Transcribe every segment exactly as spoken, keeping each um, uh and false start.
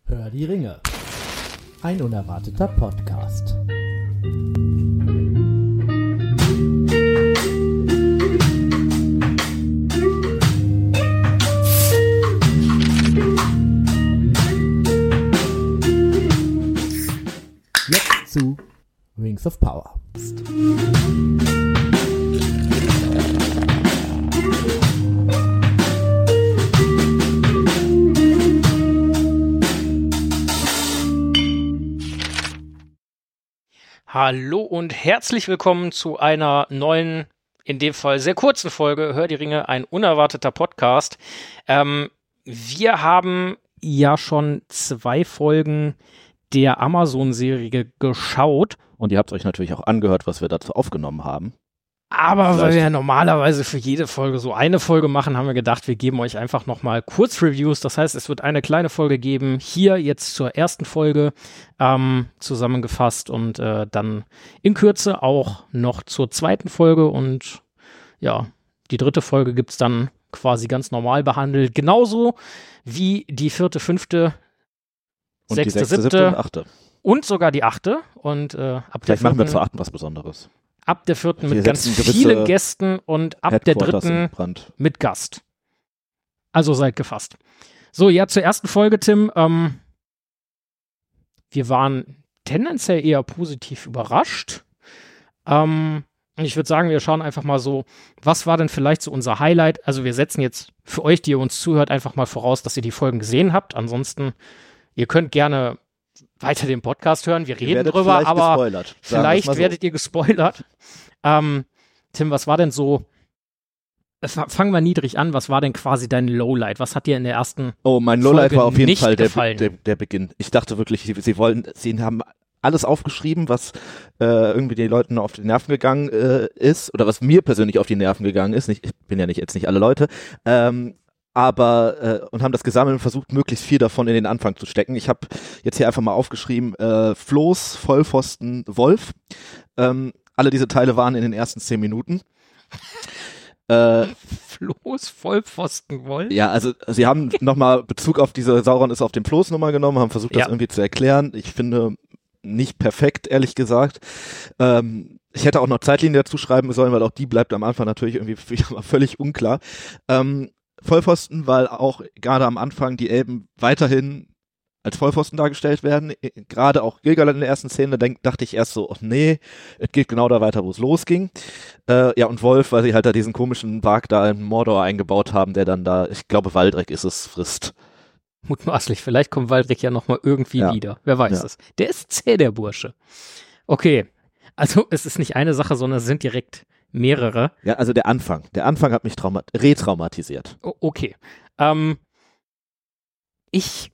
Hör die Ringe. Ein unerwarteter Podcast. Jetzt zu Rings of Power. Hallo und herzlich willkommen zu einer neuen, in dem Fall sehr kurzen Folge Hör die Ringe, ein unerwarteter Podcast. Ähm, wir haben ja schon zwei Folgen der Amazon-Serie geschaut. Und ihr habt euch natürlich auch angehört, was wir dazu aufgenommen haben. Aber Vielleicht. weil wir ja normalerweise für jede Folge so eine Folge machen, haben wir gedacht, wir geben euch einfach nochmal Kurzreviews. Das heißt, es wird eine kleine Folge geben, hier jetzt zur ersten Folge ähm, zusammengefasst und äh, dann in Kürze auch noch zur zweiten Folge. Und ja, die dritte Folge gibt's dann quasi ganz normal behandelt. Genauso wie die vierte, fünfte, Und sechste, die sechste, siebte, siebte und achte. Und sogar die achte. Und äh, ab Vielleicht der machen wir vierten, zur achten was Besonderes. ab der vierten Wir mit ganz setzen gewisse vielen Gästen und ab der Headquarters dritten in Brand. mit Gast. Also seid gefasst. So, ja, zur ersten Folge, Tim. Ähm, wir waren tendenziell eher positiv überrascht. Ähm, ich würde sagen, wir schauen einfach mal so, was war denn vielleicht so unser Highlight? Also wir setzen jetzt für euch, die ihr uns zuhört, einfach mal voraus, dass ihr die Folgen gesehen habt. Ansonsten, ihr könnt gerne weiter den Podcast hören. Wir Ihr reden werdet drüber, vielleicht aber gespoilert, sagen wir's vielleicht mal so. werdet ihr gespoilert. Ähm, Tim, was war denn so, f- fangen wir niedrig an, was war denn quasi dein Lowlight? Was hat dir in der ersten Oh, mein Lowlight Folge war auf jeden nicht Fall der, gefallen? der, der Beginn. Ich dachte wirklich, sie, sie wollen, sie haben alles aufgeschrieben, was äh, irgendwie den Leuten auf die Nerven gegangen äh, ist, oder was mir persönlich auf die Nerven gegangen ist. Nicht, ich bin ja nicht jetzt nicht alle Leute. Ähm, aber äh, und haben das gesammelt und versucht, möglichst viel davon in den Anfang zu stecken. Ich habe jetzt hier einfach mal aufgeschrieben, äh, Floß, Vollpfosten, Wolf. Ähm, alle diese Teile waren in den ersten zehn Minuten. Äh, Floß, Vollpfosten, Wolf? ja, also sie haben nochmal Bezug auf diese Sauron ist auf dem Floß Nummer genommen, haben versucht, das Ja. irgendwie zu erklären. Ich finde nicht perfekt, ehrlich gesagt. Ähm, ich hätte auch noch Zeitlinien dazu schreiben sollen, weil auch die bleibt am Anfang natürlich irgendwie völlig unklar. Ähm, Vollpfosten, weil auch gerade am Anfang die Elben weiterhin als Vollpfosten dargestellt werden. Gerade auch Gilgalad in der ersten Szene, denk, dachte ich erst so, ach nee, es geht genau da weiter, wo es losging. Äh, ja, und Wolf, weil sie halt da diesen komischen Wag da in Mordor eingebaut haben, der dann da, ich glaube, Waldreck ist es, frisst. Mutmaßlich, vielleicht kommt Waldreck ja nochmal irgendwie Ja. wieder. Wer weiß Ja. es. Der ist zäh, der Bursche. Okay, also es ist nicht eine Sache, sondern es sind direkt mehrere. Ja, also der Anfang. Der Anfang hat mich trauma- retraumatisiert. O- okay. Ähm, ich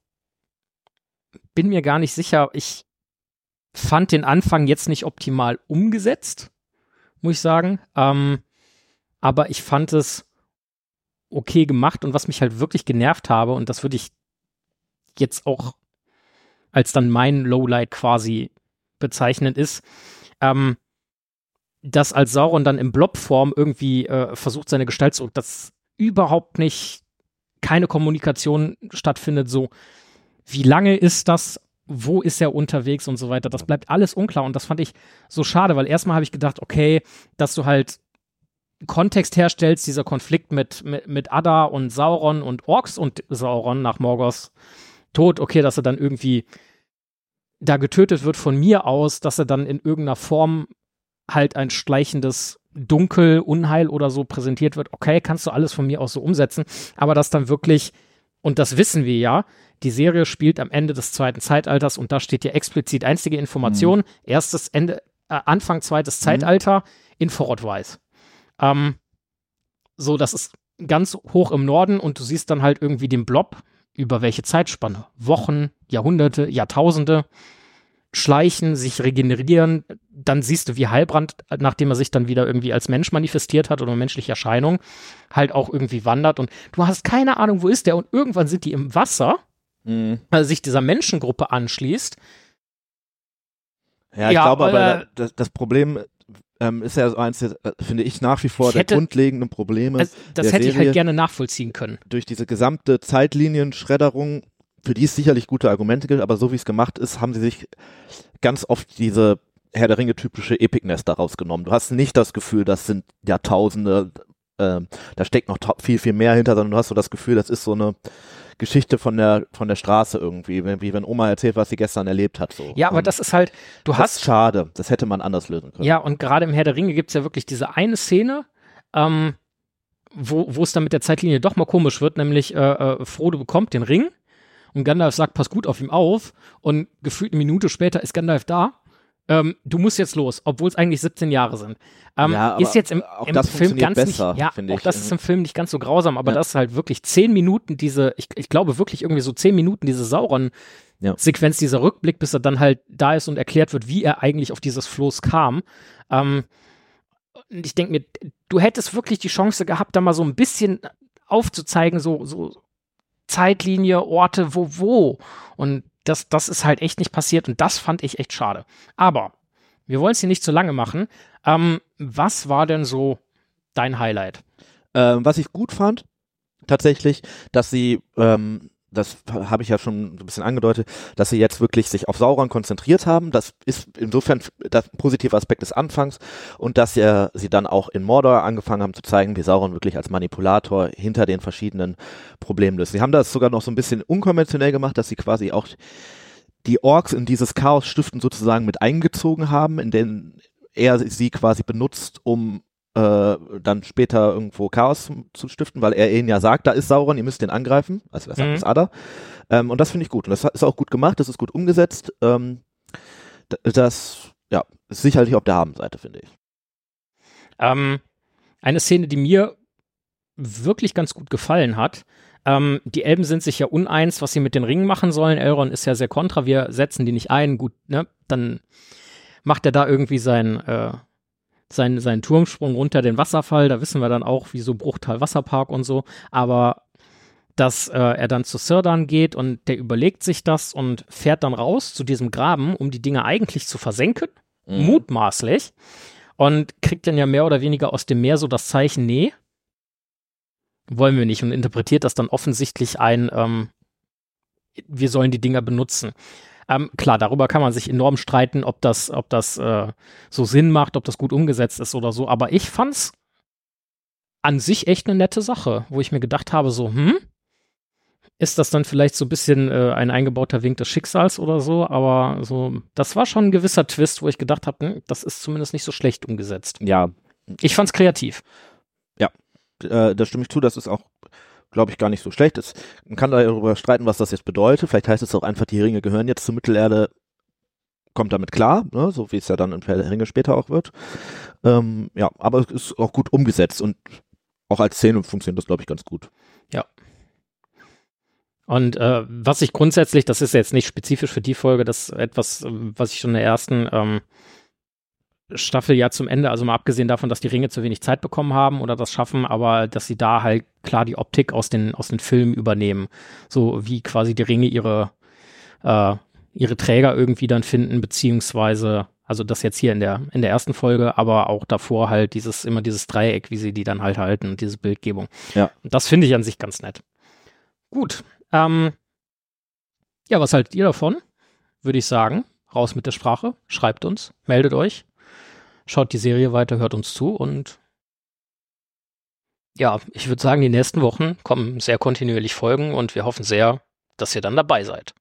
bin mir gar nicht sicher. Ich fand den Anfang jetzt nicht optimal umgesetzt, muss ich sagen. Ähm, aber ich fand es okay gemacht. Und was mich halt wirklich genervt habe, und das würde ich jetzt auch als dann mein Lowlight quasi bezeichnen, ist, ähm, dass als Sauron dann in Blobform irgendwie äh, versucht, seine Gestalt zu, dass überhaupt nicht keine Kommunikation stattfindet, so wie lange ist das, wo ist er unterwegs und so weiter, das bleibt alles unklar und das fand ich so schade, weil erstmal habe ich gedacht, okay, dass du halt Kontext herstellst, dieser Konflikt mit, mit, mit Adar und Sauron und Orks und Sauron nach Morgoths Tod, okay, dass er dann irgendwie da getötet wird von mir aus, dass er dann in irgendeiner Form halt ein schleichendes Dunkel, Unheil oder so präsentiert wird, okay, kannst du alles von mir aus so umsetzen, aber das dann wirklich, und das wissen wir ja, die Serie spielt am Ende des zweiten Zeitalters und da steht ja explizit einzige Information, mhm. erstes Ende, äh, Anfang zweites Mhm. Zeitalter in Forod-Weiß. Ähm, so, das ist ganz hoch im Norden und du siehst dann halt irgendwie den Blob, über welche Zeitspanne, Wochen, Jahrhunderte, Jahrtausende, schleichen, sich regenerieren, dann siehst du, wie Heilbrand, nachdem er sich dann wieder irgendwie als Mensch manifestiert hat oder menschliche Erscheinung, halt auch irgendwie wandert und du hast keine Ahnung, wo ist der und irgendwann sind die im Wasser, Mhm. weil er sich dieser Menschengruppe anschließt. Ja, ich Ja, glaube aber, äh, da- das, das Problem ähm, ist ja so eins, der, äh, finde ich, nach wie vor Ich der hätte- grundlegenden Probleme Also, das der hätte ich Serie. halt gerne nachvollziehen können. Durch diese gesamte Zeitlinienschredderung für die es sicherlich gute Argumente gibt, aber so wie es gemacht ist, haben sie sich ganz oft diese Herr der Ringe typische Epicness daraus genommen. Du hast nicht das Gefühl, das sind Jahrtausende, äh, da steckt noch viel, viel mehr hinter, sondern du hast so das Gefühl, das ist so eine Geschichte von der von der Straße irgendwie, wie wenn Oma erzählt, was sie gestern erlebt hat. So. Ja, aber und das ist halt, du das hast... ist schade, das hätte man anders lösen können. Ja, und gerade im Herr der Ringe gibt es ja wirklich diese eine Szene, ähm, wo wo es dann mit der Zeitlinie doch mal komisch wird, nämlich äh, äh, Frodo bekommt den Ring und Gandalf sagt, pass gut auf ihm auf und gefühlt eine Minute später ist Gandalf da. Ähm, du musst jetzt los, obwohl es eigentlich siebzehn Jahre sind. Ähm, ja, aber ist jetzt im, auch im das Film ganz besser, nicht, ja, finde auch ich. das ist im Film nicht ganz so grausam, aber Ja. das ist halt wirklich zehn Minuten diese, ich, ich glaube wirklich irgendwie so zehn Minuten diese Sauron-Sequenz, Ja. dieser Rückblick, bis er dann halt da ist und erklärt wird, wie er eigentlich auf dieses Floß kam. Ähm, und ich denke mir, du hättest wirklich die Chance gehabt, da mal so ein bisschen aufzuzeigen, so, so Zeitlinie, Orte, wo, wo. Und das, das ist halt echt nicht passiert und das fand ich echt schade. Aber wir wollen es hier nicht zu lange machen. Ähm, was war denn so dein Highlight? Ähm, was ich gut fand, tatsächlich, dass sie, ähm, das habe ich ja schon so ein bisschen angedeutet, dass sie jetzt wirklich sich auf Sauron konzentriert haben. Das ist insofern das positive Aspekt des Anfangs und dass ja, sie dann auch in Mordor angefangen haben zu zeigen, wie Sauron wirklich als Manipulator hinter den verschiedenen Problemen löst. Sie haben das sogar noch so ein bisschen unkonventionell gemacht, dass sie quasi auch die Orks in dieses Chaos stiften sozusagen mit eingezogen haben, in denen er sie quasi benutzt, um äh, dann später irgendwo Chaos zu, zu stiften, weil er ihnen ja sagt, da ist Sauron, ihr müsst den angreifen, also das sagt Mhm. das Adder. Ähm, und das finde ich gut. Und das ist auch gut gemacht, das ist gut umgesetzt. Ähm, das, ja, ist sicherlich auf der Habenseite, finde ich. Ähm, eine Szene, die mir wirklich ganz gut gefallen hat. Ähm, die Elben sind sich ja uneins, was sie mit den Ringen machen sollen. Elrond ist ja sehr kontra, wir setzen die nicht ein. Gut, ne? Dann macht er da irgendwie sein, äh, sein, seinen Turmsprung runter den Wasserfall. Da wissen wir dann auch, wieso Bruchtal Wasserpark und so. Aber dass äh, er dann zu Círdan geht und der überlegt sich das und fährt dann raus zu diesem Graben, um die Dinge eigentlich zu versenken, Mhm. mutmaßlich. Und kriegt dann ja mehr oder weniger aus dem Meer so das Zeichen, nee, wollen wir nicht, und interpretiert das dann offensichtlich ein, ähm, wir sollen die Dinger benutzen. Ähm, klar, darüber kann man sich enorm streiten, ob das, ob das äh, so Sinn macht, ob das gut umgesetzt ist oder so, aber ich fand's an sich echt eine nette Sache, wo ich mir gedacht habe, so, hm, ist das dann vielleicht so ein bisschen äh, ein eingebauter Wink des Schicksals oder so, aber so, das war schon ein gewisser Twist, wo ich gedacht habe, hm, das ist zumindest nicht so schlecht umgesetzt. Ja, Ich fand's kreativ. äh, da stimme ich zu, das ist auch, glaube ich, gar nicht so schlecht. Es, man kann darüber streiten, was das jetzt bedeutet. Vielleicht heißt es auch einfach, die Ringe gehören jetzt zur Mittelerde, kommt damit klar, ne? So wie es ja dann in Herr der Ringe später auch wird. Ähm, ja, aber es ist auch gut umgesetzt und auch als Szene funktioniert das, glaube ich, ganz gut. Ja. Und äh, was ich grundsätzlich, das ist jetzt nicht spezifisch für die Folge, das ist etwas, was ich schon in der ersten ähm, Staffel ja zum Ende, also mal abgesehen davon, dass die Ringe zu wenig Zeit bekommen haben oder das schaffen, aber dass sie da halt klar die Optik aus den, aus den Filmen übernehmen. So wie quasi die Ringe ihre, äh, ihre Träger irgendwie dann finden, beziehungsweise, also das jetzt hier in der, in der ersten Folge, aber auch davor halt dieses, immer dieses Dreieck, wie sie die dann halt halten und diese Bildgebung. Ja. Und das finde ich an sich ganz nett. Gut. Ähm, ja, was haltet ihr davon? Würde ich sagen, raus mit der Sprache, schreibt uns, meldet euch. Schaut die Serie weiter, hört uns zu und ja, ich würde sagen, die nächsten Wochen kommen sehr kontinuierlich Folgen und wir hoffen sehr, dass ihr dann dabei seid.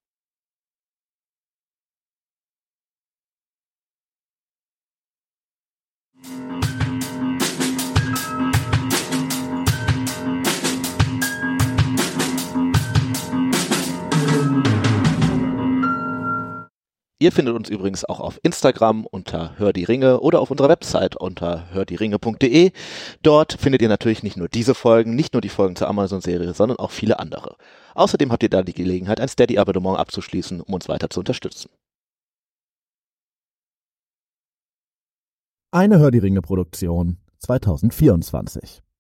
Ihr findet uns übrigens auch auf Instagram unter Hör die Ringe oder auf unserer Website unter hördieringe punkt de. Dort findet ihr natürlich nicht nur diese Folgen, nicht nur die Folgen zur Amazon-Serie, sondern auch viele andere. Außerdem habt ihr da die Gelegenheit, ein Steady-Abonnement abzuschließen, um uns weiter zu unterstützen. Eine Hör die Ringe Produktion zwanzig vierundzwanzig.